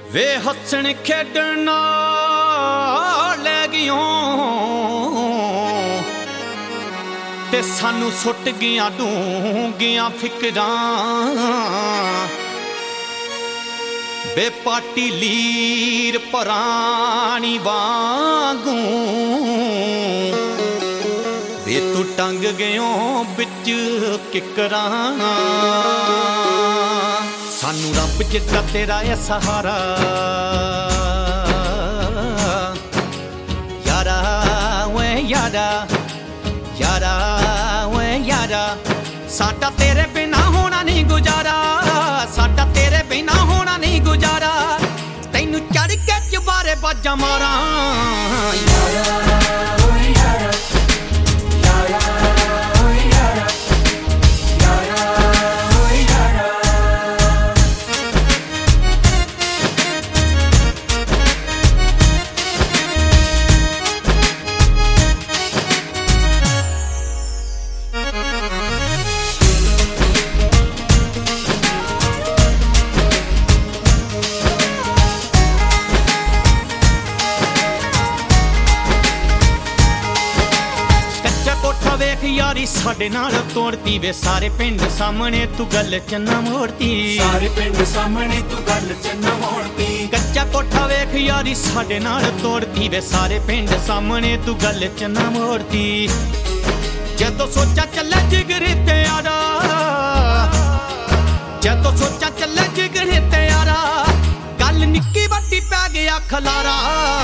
वे हसन खेडण नाल लै गियों ते सानू सुट गियां डूंगियां फिकरां बेपाटी लीर परानी वांगू वे तू टंग गयों बिच किकरां सानू रब जिद्दा तेरा है सहारा यारा वे यारा यारा वे यारा साडा तेरे बिना होना नहीं गुजारा साडा तेरे बिना होना नहीं गुजारा तैनू चढ़ के चबारे बाजा मारा यारा वेख यारी साडे नाल तोड़ती वे सारे पिंड सामने तू गल चन्ना मोड़ती सारे पिंड सामने तू गल चन्ना मोड़ती कच्चा कोठा वेख यारी साडे नाल तोड़ती वे सारे पिंड सामने तू गल चन्ना मोड़ती जदों सोचा चले जिगरे ते यारा जदों सोचा चले जिगरे ते यारा गल निक्की वड्डी पै गया खलारा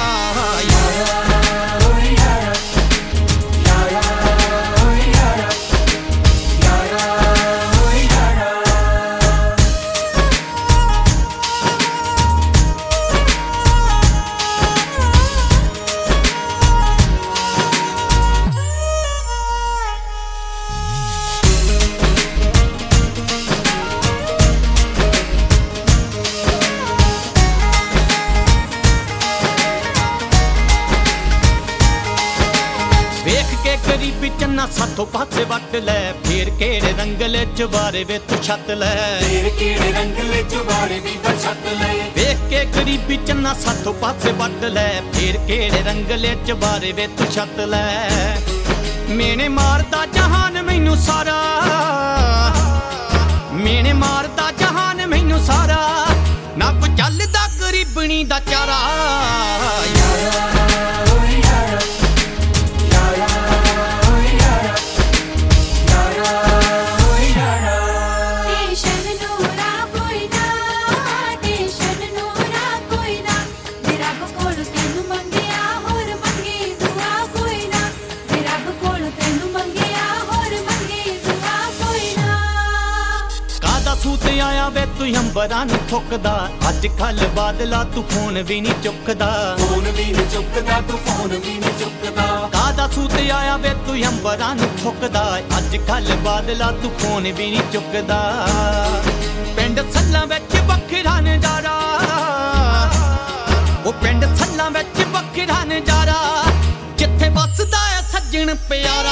गरीबी चन्ना साथों पासे वट लै फिर केड़े रंगले चुबारे वे तू छत लै फिर केड़े रंगले चुबारे वी छत लै वेख के गरीबी चन्ना साथों पासे वट लै फिर केड़े रंगले चुबारे वे तू छत लै मेने मारदा जहान मैनू सारा मेने मारदा जहान मैनू सारा ना कोई चलदा गरीबनी दा चारा सूत आया वे तू अंबरां नूं ठुकदा अज कल बादला तू फोन भी नहीं चुकदा फोन भी नहीं चुकदा तू फोन भी नहीं चुकदा कादा सूत आया वे तू अंबरां नूं ठुकदा अज कल बादला तू फोन भी नहीं चुकदा पिंड सल्लां विच बखरा नजारा ओ पिंड सल्लां विच बखरा नजारा जिथे बसदा है सज्जण प्यारा